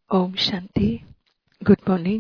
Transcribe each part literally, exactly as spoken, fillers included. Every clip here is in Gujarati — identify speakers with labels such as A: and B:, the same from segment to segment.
A: ઓમ શાંતિ. Good morning.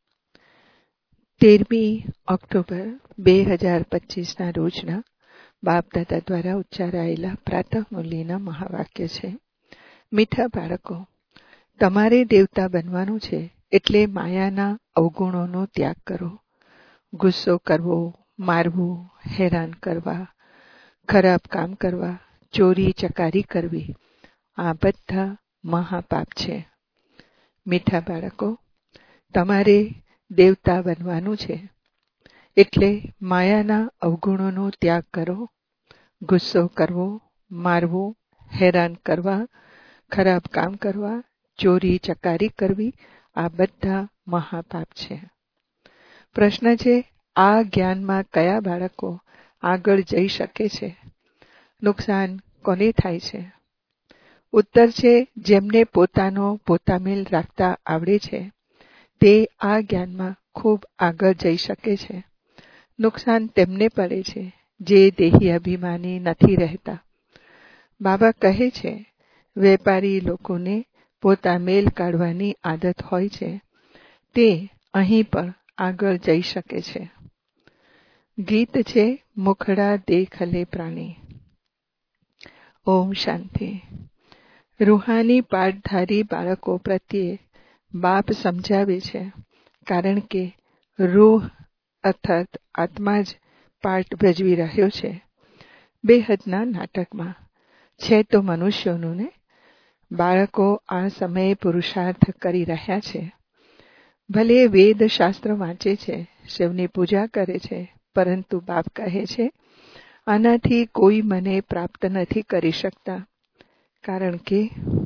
A: તેરમી ઓક્ટોબર બે હજાર પચીસના રોજના બાપ દાદા દ્વારા ઉચ્ચારાયેલા પ્રાતઃ મુરલીના મહાવાક્ય છે. મીઠા બાળકો, તમારે દેવતા બનવાનું છે, એટલે માયાના અવગુણોનો ત્યાગ કરો. ગુસ્સો કરવો, મારવું, હેરાન કરવા, ખરાબ કામ કરવા, ચોરી ચકારી કરવી, આ બધા મહાપાપ છે. મીઠા બાળકો, તમારે દેવતા બનવાનું છે, એટલે માયાના અવગુણોનો ત્યાગ કરો. ગુસ્સો કરવો, મારવું, હેરાન કરવા, ખરાબ કામ કરવા, ચોરી ચકારી કરવી, આ બધા મહાપાપ છે. પ્રશ્ન છે, આ જ્ઞાનમાં કયા બાળકો આગળ જઈ શકે છે? નુકસાન કોને થાય છે? ઉત્તર છે, જેમને પોતાનો પોતામેલ રાખતા આવડે છે તે આ જ્ઞાનમાં ખૂબ આગળ જઈ શકે છે. નુકસાન તેમને પડે છે જે દેહી અભિમાની નથી રહેતા. બાબા કહે છે, વેપારી લોકોને પોતામેલ કાઢવાની આદત હોય છે, તે અહીં પણ આગળ જઈ શકે છે. ગીત છે, મુખડા દેખલે પ્રાણી. ઓમ શાંતિ. રૂહાની પાઠધારી બાળકો પ્રત્યે બાપ સમજાવે છે, કારણ કે રૂહ અર્થાત આત્મા જ પાઠ ભજવી રહ્યો છે બેહદના નાટકમાં. છે તો મનુષ્યોનું ને. બાળકો આ સમયે પુરુષાર્થ કરી રહ્યા છે. ભલે વેદ શાસ્ત્ર વાંચે છે, શિવની પૂજા કરે છે, પરંતુ બાપ કહે છે, આનાથી કોઈ મને પ્રાપ્ત નથી કરી શકતા, કારણ કે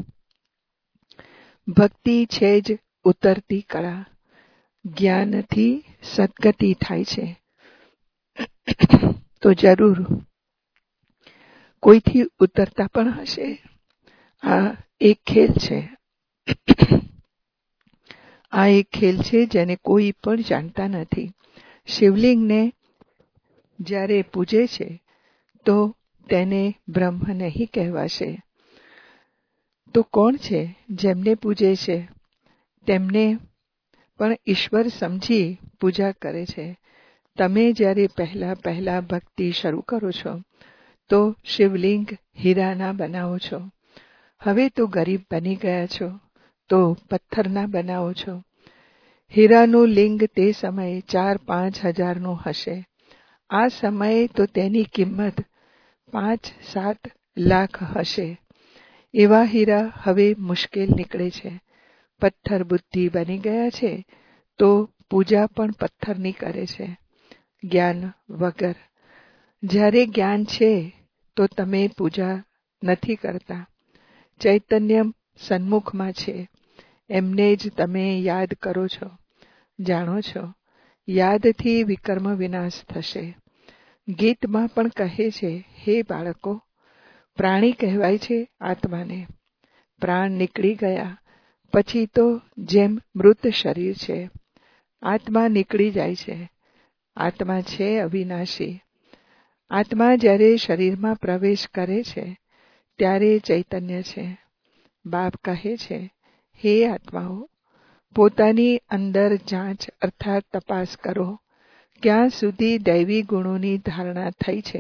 A: ભક્તિ છે જ ઉતરતી કળા. જ્ઞાનથી સદગતિ થાય છે, તો જરૂર કોઈથી ઉતરતા પણ હશે. આ એક ખેલ છે. આ એક ખેલ છે જેને કોઈ પણ જાણતા નથી. શિવલિંગને જ્યારે પૂજે છે તો તેને બ્રહ્મ નહીં કહેવાશે. તો કોણ છે જેમને પૂજે છે? તેમને પણ ઈશ્વર સમજી પૂજા કરે છે. તમે જ્યારે પહેલા પહેલા ભક્તિ શરૂ કરો છો તો શિવલિંગ હીરાના બનાવો છો. હવે તો ગરીબ બની ગયા છો તો પથ્થરના બનાવો છો. હીરાનું લિંગ તે સમયે ચાર પાંચ હજારનું હશે. આ સમયે તો તેની કિંમત પાંચ સાત લાખ હશે. એવા હીરા હવે મુશ્કેલ નીકળે છે. પથ્થર બુદ્ધિ બની ગયા છે તો પૂજા પણ પથ્થરની કરે છે, જ્ઞાન વગર. જ્યારે જ્ઞાન છે તો તમે પૂજા નથી કરતા. ચૈતન્ય સન્મુખમાં છે, એમને જ તમે યાદ કરો છો. જાણો છો, યાદથી વિકર્મ વિનાશ થશે. ગીતમાં પણ કહે છે, હે બાળકો, પ્રાણી કહેવાય છે આત્માને. પ્રાણ નીકળી ગયા પછી તો જેમ મૃત શરીર છે. આત્મા નીકળી જાય છે. આત્મા છે અવિનાશી. આત્મા જ્યારે શરીરમાં પ્રવેશ કરે છે ત્યારે ચૈતન્ય છે. બાપ કહે છે, હે આત્માઓ, પોતાની અંદર જાંચ અર્થાત તપાસ કરો, ક્યાં સુધી દૈવી ગુણોની ધારણા થઈ છે.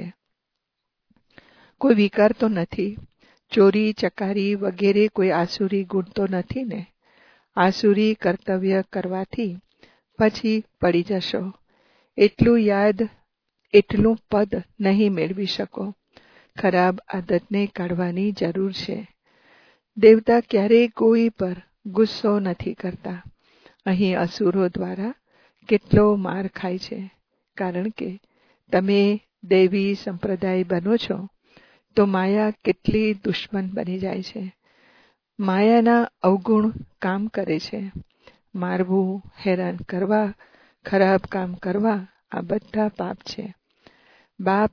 A: કોઈ વિકાર તો નથી. ચોરી ચકારી વગેરે કોઈ આસુરી ગુણ તો નથી ને. આસુરી કર્તવ્ય કરવાથી પછી પડી જશો. એટલું યાદ, એટલું પદ નહીં મેળવી શકો. ખરાબ આદતને કાઢવાની જરૂર છે. દેવતા ક્યારેય કોઈ પર ગુસ્સો નથી કરતા. અહીં અસુરો દ્વારા કેટલો માર ખાય છે, કારણ કે તમે દૈવી સંપ્રદાય બનો છો તો માયા કેટલી દુશ્મન બની જાય છે. માયાના અવગુણ કામ કરે છે. મારવું, હેરાન કરવા, ખરાબ કામ કરવા, આ બધા પાપ છે. બાપ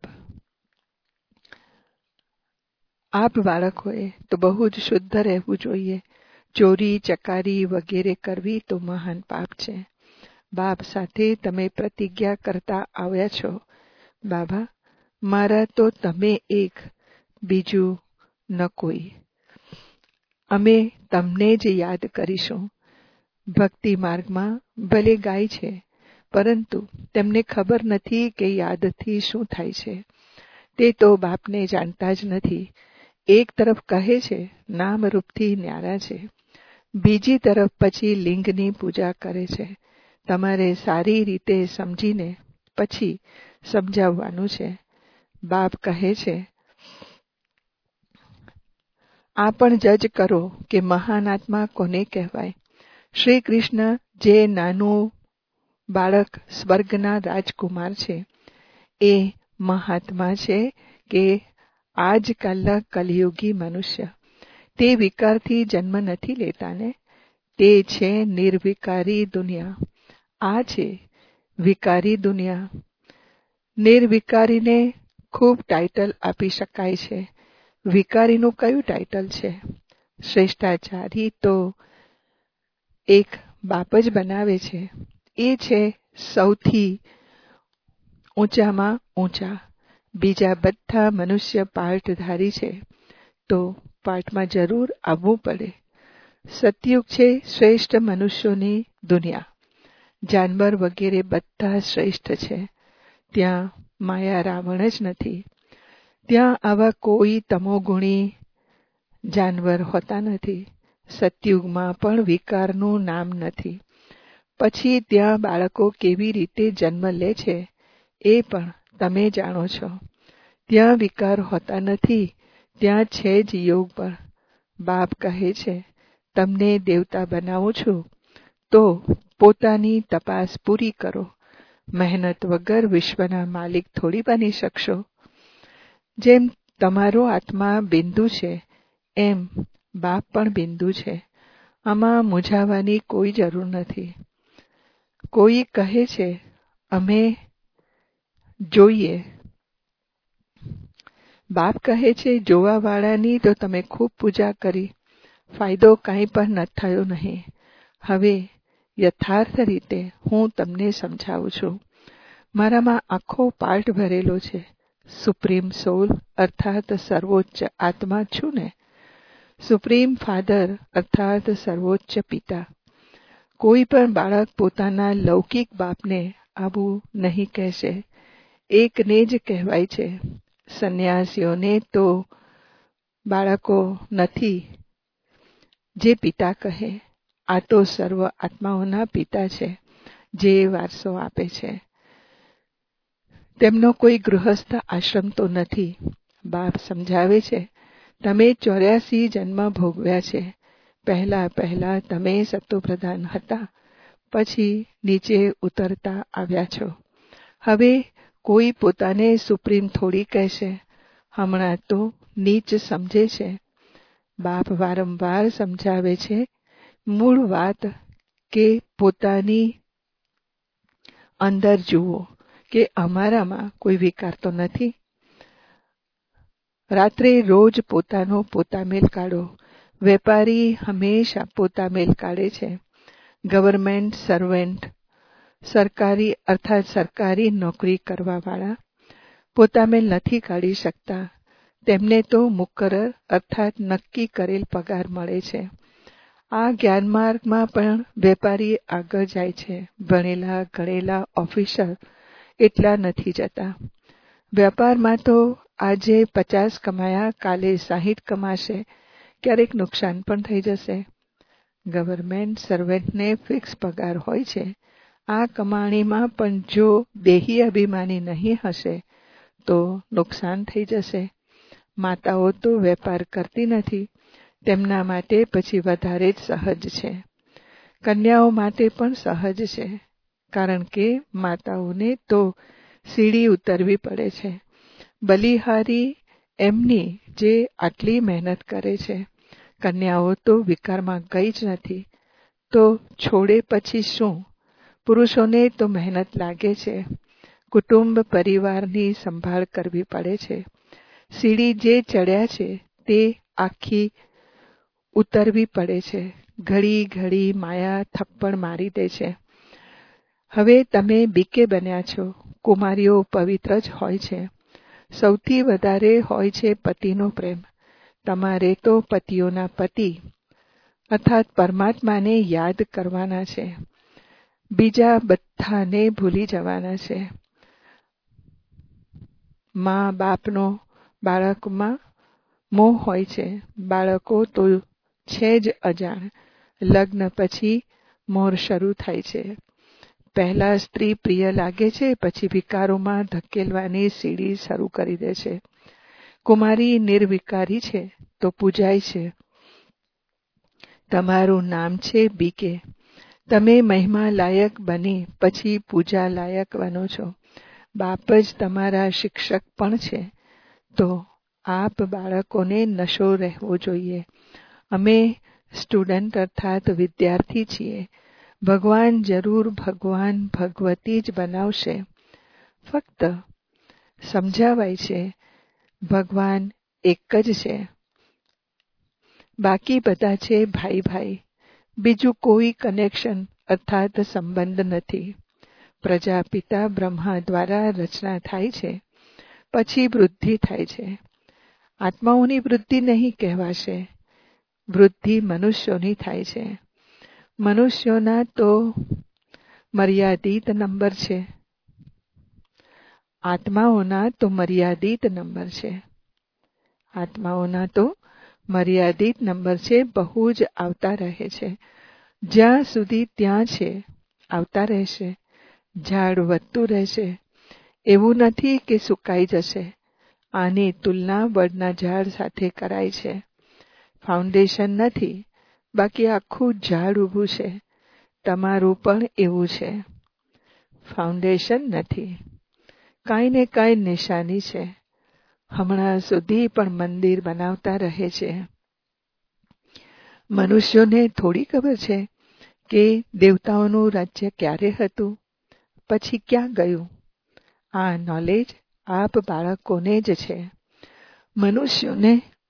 A: આપ બાળકોએ તો બહુ જ શુદ્ધ રહેવું જોઈએ. ચોરી ચકારી વગેરે કરવી તો મહાન પાપ છે. બાપ સાથે તમે પ્રતિજ્ઞા કરતા આવ્યા છો, બાબા, મારા તો તમે એક, બીજું ન કોઈ. અમે તમને જ યાદ કરીશું. ભક્તિ માર્ગમાં ભલે ગાય છે, પરંતુ તેમને ખબર નથી કે યાદથી શું થાય છે. તે તો બાપને જાણતા જ નથી. એક તરફ કહે છે નામ રૂપથી ન્યારા છે, બીજી તરફ પછી લિંગની પૂજા કરે છે. તમારે સારી રીતે સમજીને પછી સમજાવવાનું છે. બાપ કહે છે, આ પણ જજ કરો કે મહાન આત્મા કોને કહેવાય. શ્રી કૃષ્ણ જે નાનું બાળક સ્વર્ગના રાજકુમાર છે, એ મહાત્મા છે કે આજકાલના કલિયુગી મનુષ્ય. તે વિકારથી જન્મ નથી લેતા ને. તે છે નિર્વિકારી દુનિયા. આ છે વિકારી દુનિયા. નિર્વિકારીને ખૂબ ટાઇટલ આપી શકાય છે. વિકારીનું કયું ટાઇટલ છે? શ્રેષ્ઠાચારી તો એક બાપ જ બનાવે છે. એ છે સૌથી ઊંચામાં ઊંચા. બીજા બધા મનુષ્ય પાર્ટધારી છે, તો પાર્ટમાં જરૂર આવવું પડે. સતયુગ છે શ્રેષ્ઠ મનુષ્યોની દુનિયા. જાનવર વગેરે બધા શ્રેષ્ઠ છે. ત્યાં માયા રાવણ જ નથી. ત્યાં આવા કોઈ તમોગુણી જાનવર હોતા નથી. સતયુગમાં પણ વિકારનું નામ નથી. પછી ત્યાં બાળકો કેવી રીતે જન્મ લે છે એ પણ તમે જાણો છો. ત્યાં વિકાર હોતા નથી. ત્યાં છે જ યોગ બળ. બાપ કહે છે, તમને દેવતા બનાવું છું તો પોતાની તપાસ પૂરી કરો. મહેનત વગર વિશ્વના માલિક થોડી બની શકશો. જેમ તમારો આત્મા બિંદુ છે, એમ બાપ પણ બિંદુ છે. આમાં મૂંઝાવાની કોઈ જરૂર નથી. કોઈ કહે છે અમે જોઈએ. બાપ કહે છે જોવાવાળાની તો તમે ખૂબ પૂજા કરી, ફાયદો કાંઈ પણ ન થયો નહીં. હવે યથાર્થ રીતે હું તમને સમજાવું છું. મારામાં આખો પાર્ટ ભરેલો છે. સુપ્રીમ સોલ અર્થાત સર્વોચ્ચ આત્મા છું ને. સુપ્રીમ ફાધર અર્થાત સર્વોચ્ચ પિતા. કોઈ પણ બાળક પોતાના લૌકિક બાપને આવું નહીં કહેશે. એકને જ કહેવાય છે. સંન્યાસીઓને તો બાળકો નથી જે પિતા કહે. આ તો સર્વ આત્માઓના પિતા છે, જે વારસો આપે છે. તેમનો કોઈ ગૃહસ્થ આશ્રમ તો નથી. બાપ સમજાવે છે, તમે ચોર્યાસી જન્મ ભોગવ્યા છે. પહેલા પહેલા તમે સત્વપ્રધાન હતા, પછી નીચે ઉતરતા આવ્યા છો. હવે કોઈ પોતાને સુપ્રીમ થોડી કહેશે. હમણાં તો નીચ સમજે છે. બાપ વારંવાર સમજાવે છે મૂળ વાત કે પોતાની અંદર જુઓ કે અમારામાં કોઈ વિકાર તો નથી. રાત્રે રોજ પોતાનો પોતા મેલ કાઢો. વેપારી હંમેશા પોતા મેલ કાઢે છે. ગવર્મેન્ટ સર્વેન્ટ, સરકારી અર્થાત સરકારી નોકરી કરવાવાળા પોતા મેલ નથી કાઢી શકતા. તેમને તો મુકરર અર્થાત નક્કી કરેલ પગાર મળે છે. આ જ્ઞાન માર્ગમાં પણ વેપારી આગળ જાય છે. ભણેલા ગણેલા ઓફિસર એટલા નથી જતા. વેપારમાં તો આજે પચાસ કમાયા કાલે સાહીઠ કમાશે, ક્યારેક નુકસાન પણ થઈ જશે. ગવર્મેન્ટ સર્વેન્ટને ફિક્સ પગાર હોય છે. આ કમાણીમાં પણ જો દેહી અભિમાની નહીં હશે તો નુકસાન થઈ જશે. માતાઓ તો વેપાર કરતી નથી. તેમના માટે પછી વધારે જ સહજ છે. કન્યાઓ માટે પણ સહજ છે, કારણ કે માતાઓને તો સીડી ઉતરવી પડે છે. બલિહારી એમની જે આટલી મહેનત કરે છે. કન્યાઓ તો વિકારમાં ગઈ જ નથી, તો છોડે પછી શું? પુરુષોને તો મહેનત લાગે છે. કુટુંબ પરિવારની સંભાળ કરવી પડે છે. સીડી જે ચડ્યા છે તે આખી ઉતરવી પડે છે. ઘડી ઘડી માયા થપ્પડ મારી દે છે. હવે તમે બીકે બન્યા છો. કુમારીઓ પવિત્ર જ હોય છે. સૌથી વધારે હોય છે પતિનો પ્રેમ. તમારે તો પતિઓના પતિ અર્થાત પરમાત્માને યાદ કરવાના છે. બીજા બધાને ભૂલી જવાના છે. મા બાપનો બાળકમાં મોહ હોય છે. બાળકો તો છે જ અજાણ. લગ્ન પછી મોર શરૂ થાય છે. પહેલા સ્ત્રી પ્રિય લાગે છે, પછી વિકારોમાં ધકેલવાની સીડી શરૂ કરી દે છે. કુમારી નિર્વિકારી છે તો પૂજાય છે. તમારું નામ છે બીકે. તમે મહિમા લાયક બની પછી પૂજા લાયક બનો છો. બાપ જ તમારા શિક્ષક પણ છે. તો આપ બાળકોને નશો રહેવો જોઈએ. અમે સ્ટુડન્ટ અર્થાત વિદ્યાર્થી છીએ. ભગવાન જરૂર ભગવાન ભગવતી જ બનાવશે. ફક્ત સમજાવાય છે ભગવાન એક જ છે. બાકી બધા છે ભાઈ ભાઈ. બીજું કોઈ કનેક્શન અર્થાત સંબંધ નથી. પ્રજાપિતા બ્રહ્મા દ્વારા રચના થાય છે, પછી વૃદ્ધિ થાય છે. આત્માઓની વૃદ્ધિ નહીં કહેવાશે. વૃદ્ધિ મનુષ્યોની થાય છે. મનુષ્યોના તો મર્યાદિત નંબર છે. આત્માઓના તો મર્યાદિત નંબર છે. આત્માઓના તો મર્યાદિત નંબર છે. બહુ જ આવતા રહે છે. જ્યાં સુધી ત્યાં છે, આવતા રહેશે. ઝાડ વધતું રહેશે. એવું નથી કે સુકાઈ જશે. આની તુલના વડના ઝાડ સાથે કરાય છે. ફાઉન્ડેશન નથી, બાકી આખું ઝાડ ઊભું છે. તમારું પણ એવું છે. ફાઉન્ડેશન નથી. કાંઈ ને કાંઈ નિશાની છે. હમણાં સુધી પણ મંદિર બનાવતા રહે છે. મનુષ્યોને થોડી ખબર છે કે દેવતાઓનું રાજ્ય ક્યારે હતું, પછી ક્યાં ગયું. આ નોલેજ આપ બાળકોને જ છે. મનુષ્યોને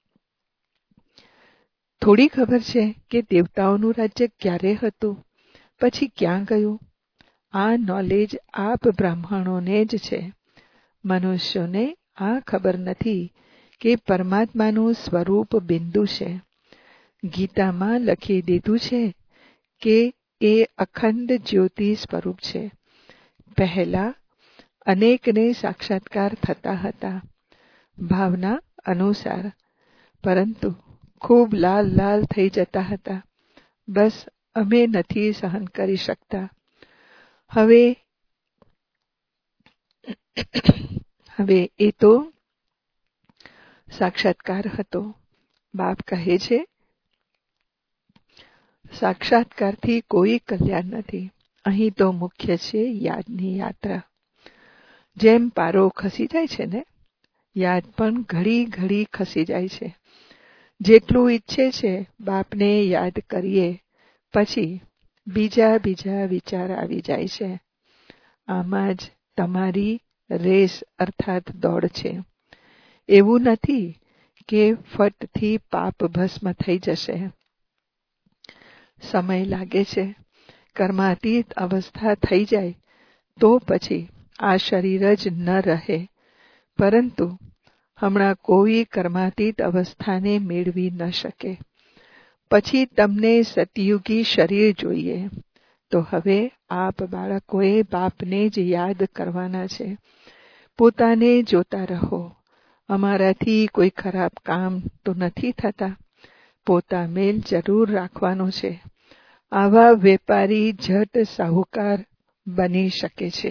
A: થોડી ખબર છે કે દેવતાઓનું રાજ્ય ક્યારે હતું, પછી ક્યાં ગયું. આ નોલેજ આપ બ્રાહ્મણોને જ છે. મનુષ્યોને આ ખબર નથી કે પરમાત્માનું સ્વરૂપ બિંદુ છે. ગીતામાં લખી દીધું છે કે એ અખંડ જ્યોતિ સ્વરૂપ છે. પહેલા અનેકને સાક્ષાત્કાર થતા હતા ભાવના અનુસાર, પરંતુ ખૂબ લાલ લાલ થઈ જતા હતા. બસ અમે નથી સહન કરી શકતા. હવે હવે એ તો સાક્ષાત્કાર હતો. બાપ કહે છે સાક્ષાત્કારથી કોઈ કલ્યાણ નથી. અહીં તો મુખ્ય છે યાદની યાત્રા. જેમ પારો ખસી જાય છે ને, યાદ પણ ઘડી ઘડી ખસી જાય છે. જેટલું ઈચ્છે છે બાપને યાદ કરીએ, પછી બીજા બીજા વિચાર આવી જાય છે. આમાં જ તમારી રેસ અર્થાત દોડ છે. એવું નથી કે ફટથી પાપ ભસ્મ થઈ જશે. સમય લાગે છે. કર્માતીત અવસ્થા થઈ જાય તો પછી આ શરીર જ ન રહે. પરંતુ હમણાં કોઈ કર્માતીત અવસ્થાને મેળવી ન શકે. પછી તમને સતયુગી શરીર જોઈએ. તો હવે આપ બાળકોએ બાપને જ યાદ કરવાના છે. પોતાને જોતા રહો. અમારાથી કોઈ ખરાબ કામ તો નથી થતા. પોતા મેલ જરૂર રાખવાનો છે. આવા વેપારી ઝટ સાહુકાર બની શકે છે.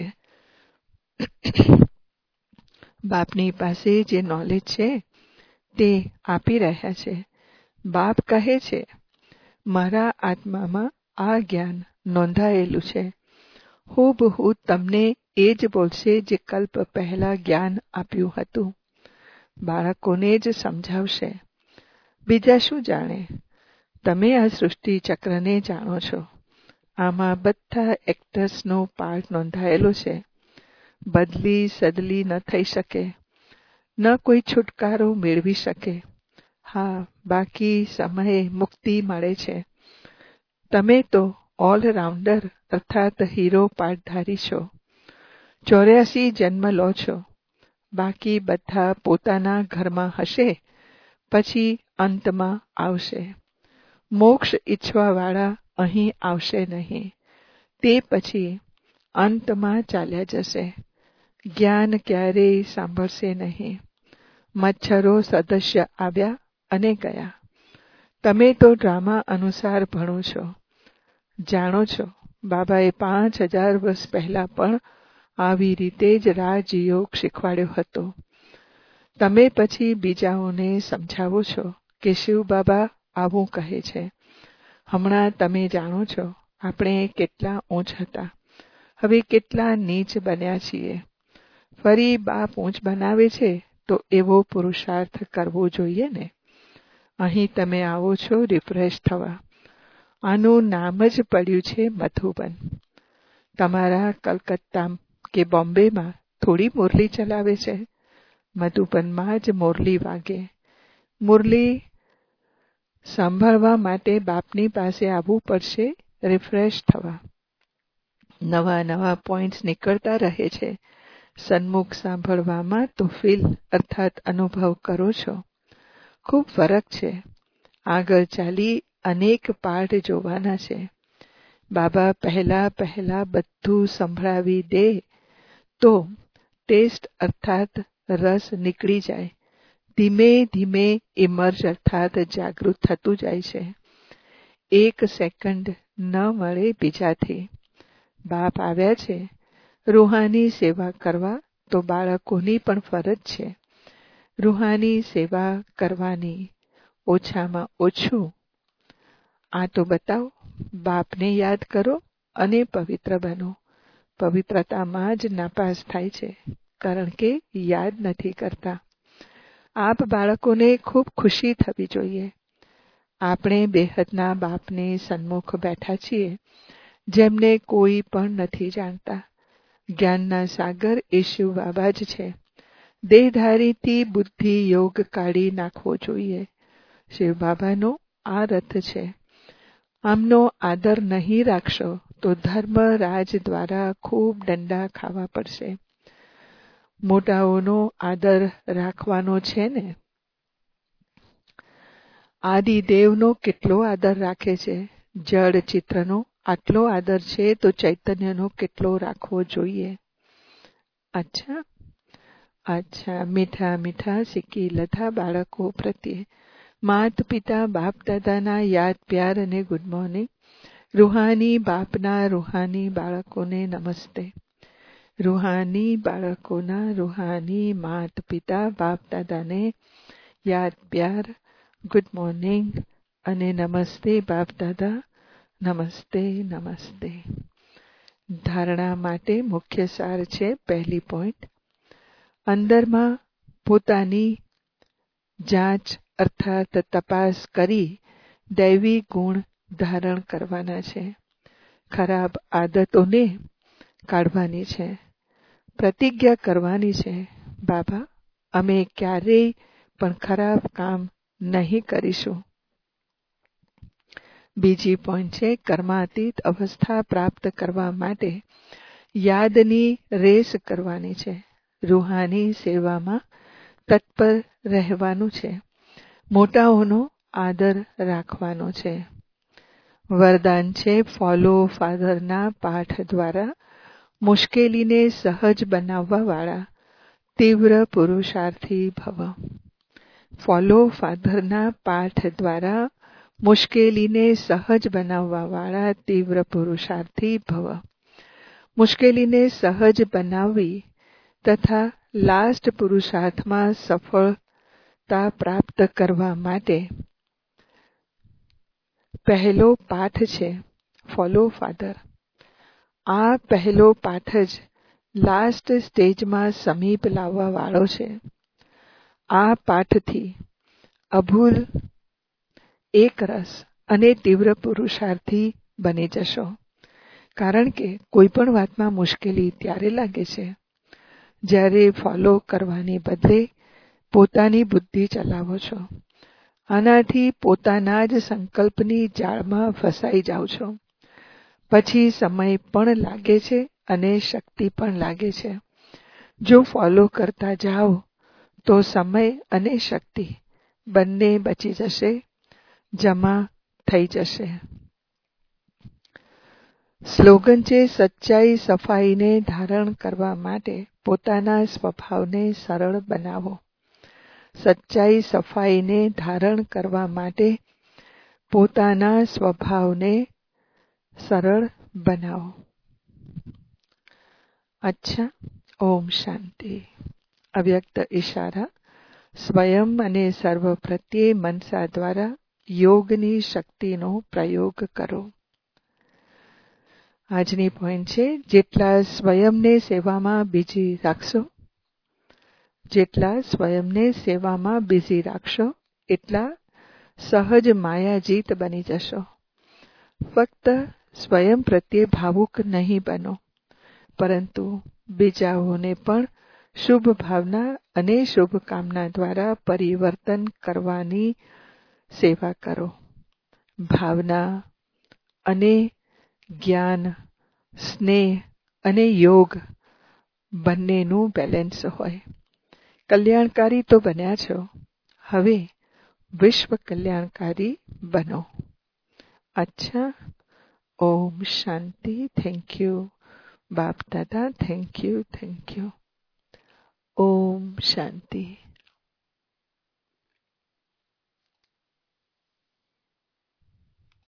A: બાપની પાસે જે નોલેજ છે તે આપી રહ્યા છે. બાપ કહે છે મારા આત્મામાં આ જ્ઞાન નોંધાયેલું છે. હૂબહૂ તમને એ જ બોલશે જે કલ્પ પહેલા જ્ઞાન આપ્યું હતું. બાળકોને જ સમજાવશે. બીજા શું જાણે. તમે આ સૃષ્ટિ ચક્રને જાણો છો. આમાં બધા એક્ટર્સનો પાર્ટ નોંધાયેલો છે. બદલી સદલી ન થઈ શકે. ન કોઈ છુટકારો મેળવી શકે. હા, બાકી સમયે મુક્તિ મળે છે. તમે તો ઓલરાઉન્ડર અર્થાત હીરો પાર્ટધારી છો. ચોર્યાસી જન્મ લો છો. બાકી બધા પોતાના ઘરમાં હશે, પછી અંતમાં આવશે. મોક્ષ ઈચ્છવાવાળા અહીં આવશે નહીં. તે પછી અંતમાં ચાલ્યા જશે. જ્ઞાન ક્યારેય સાંભળશે નહીં. મચ્છરો સદસ્ય આવ્યા અને ગયા. તમે તો ડ્રામા અનુસાર ભણો છો, જાણો છો. બાબાએ પાંચ હજાર વર્ષ પહેલા પણ આવી રીતે જ રાજયોગ શીખવાડ્યો હતો. તમે પછી બીજાઓને સમજાવો છો કે શિવ બાબા આવું કહે છે. હમણાં તમે જાણો છો આપણે કેટલા ઊંચ હતા, હવે કેટલા નીચ બન્યા છીએ. ફરી બાપ ઊંચ બનાવે છે તો એવો પુરુષાર્થ કરવો જોઈએ ને. અહીં તમે આવો છો રિફ્રેશ થવા. આનું નામ જ પડ્યું છે મધુબન. તમારા કલકત્તા કે બોમ્બેમાં થોડી મુરલી ચલાવે છે. મધુબનમાં જ મુરલી વાગે. મુરલી સાંભળવા માટે બાપની પાસે આવવું પડશે રિફ્રેશ થવા. નવા નવા પોઈન્ટ્સ નીકળતા રહે છે. સન્મુખ સાંભળવામાં તો ફીલ અર્થાત અનુભવ કરો છો. ખૂબ ફરક છે. આગળ ચાલી અનેક પાઠ જોવાના છે. બાબા પહેલા પહેલા બધું સંભળાવી દે તો ટેસ્ટ અર્થાત રસ નીકળી જાય. ધીમે ધીમે ઇમર્જ અર્થાત જાગૃત થતું જાય છે. એક સેકન્ડ ન મળે બીજાથી. બાપ આવ્યા છે રૂહાની સેવા કરવા, તો બાળકોની પણ ફરજ છે રૂહાની સેવા કરવાની. ઓછામાં ઓછું આ તો બતાવો. બાપને યાદ કરો અને પવિત્ર બનો. પવિત્રતામાં જ નાપાસ થાય છે, કારણ કે યાદ નથી કરતા. આપ બાળકોને ખૂબ ખુશી થવી જોઈએ. આપણે બેહદના બાપને સન્મુખ બેઠા છીએ, જેમને કોઈ પણ નથી જાણતા. જ્ઞાનના સાગર એ શિવ બાબા જ છે. દેહધારીથી બુદ્ધિ યોગ કાઢી નાખવો જોઈએ. શિવ બાબાનો આ રથ છે. આમનો આદર નહીં રાખશો તો ધર્મ રાજ દ્વારા ખૂબ દંડા ખાવા પડશે. મોટાઓનો આદર રાખવાનો છે ને. આદિદેવનો કેટલો આદર રાખે છે. જડ ચિત્રનો આટલો આદર છે તો ચૈતન્યનો કેટલો રાખવો જોઈએ. અચ્છા અચ્છા મીઠા મીઠા સિક્કી લધા બાળકો પ્રત્યે માત પિતા બાપ દાદાના યાદ પ્યાર અને ગુડ મોર્નિંગ. રૂહાની બાપના રૂહાની બાળકોને નમસ્તે. રૂહાની બાળકોના રૂહાની માત પિતા બાપ દાદાને યાદ પ્યાર, ગુડ મોર્નિંગ અને નમસ્તે બાપ દાદા. નમસ્તે નમસ્તે. ધારણા માટે મુખ્ય સાર છે. પહેલી પોઈન્ટ, અંદરમાં પોતાની જાંચ અર્થાત તપાસ કરી દૈવી ગુણ ધારણ કરવાના છે. ખરાબ આદતોને કાઢવાની છે. પ્રતિજ્ઞા કરવાની છે, બાબા અમે ક્યારેય પણ ખરાબ કામ નહીં કરીશું. બીજી પોઈન્ટ છે, કર્માતીત અવસ્થા પ્રાપ્ત કરવા માટે યાદની રેસ કરવાની છે. રૂહાની સેવામાં તત્પર રહેવાનું છે. મોટાઓનો આદર રાખવાનો છે. વરદાન છે, ફોલો ફાધરના પાઠ દ્વારા મુશ્કેલીને સહજ બનાવવા વાળા તીવ્ર પુરુષાર્થી ભવ. ફોલો ફાધરના પાઠ દ્વારા મુશ્કેલીને સહજ બનાવવા વાળા તીવ્ર પુરુષાર્થી ભવ. મુશ્કેલીને સહજ બનાવવી તથા લાસ્ટ પુરુષાર્થમાં સફળતા પ્રાપ્ત કરવા માટે પહેલો પાઠ છે ફોલો ફાધર. આ પહેલો પાઠ જ લાસ્ટ સ્ટેજમાં સમીપ લાવવા વાળો છે. આ પાઠથી અભૂલ એક રસ અને તીવ્ર પુરુષાર્થી બની જશો. કારણ કે કોઈ પણ વાતમાં મુશ્કેલી ત્યારે લાગે છે જ્યારે ફોલો કરવાની બદલે પોતાની બુદ્ધિ ચલાવો છો. આનાથી પોતાના જ સંકલ્પની જાળમાં ફસાઈ જાઓ છો. પછી સમય પણ લાગે છે અને શક્તિ પણ લાગે છે. જો ફોલો કરતા જાઓ તો સમય અને શક્તિ બંને બચી જશે. જમા થઈ જશે. સ્લોગન છે, સચ્ચાઈ સફાઈને ધારણ કરવા માટે પોતાના સ્વભાવને સરળ બનાવો. સચ્ચાઈ સફાઈને ધારણ કરવા માટે પોતાના સ્વભાવને સરળ બનાવો. અચ્છા, ઓમ શાંતિ. અવ્યક્ત ઈશારા. સ્વયં અને સર્વ પ્રત્યે મનસા દ્વારા યોગની શક્તિનો પ્રયોગ કરો. આજની પોઈન્ટ છે, જેટલા સ્વયંને સેવામાં બીજી રાખશો જેટલા સ્વયંને સેવામાં બિઝી રાખશો એટલા સહજ માયાજીત બની જશો. ફક્ત સ્વયં પ્રત્યે ભાવુક નહીં બનો, પરંતુ બીજાઓને પણ શુભ ભાવના અને શુભકામના દ્વારા પરિવર્તન કરવાની સેવા કરો. ભાવના અને જ્ઞાન, સ્નેહ અને યોગ બંનેનું બેલેન્સ હોય. કલ્યાણકારી તો બન્યા છો, હવે વિશ્વ કલ્યાણકારી બનો. અચ્છા, ઓમ શાંતિ. થેન્ક યુ બાપ દાદા. Thank you thank you. ઓમ શાંતિ.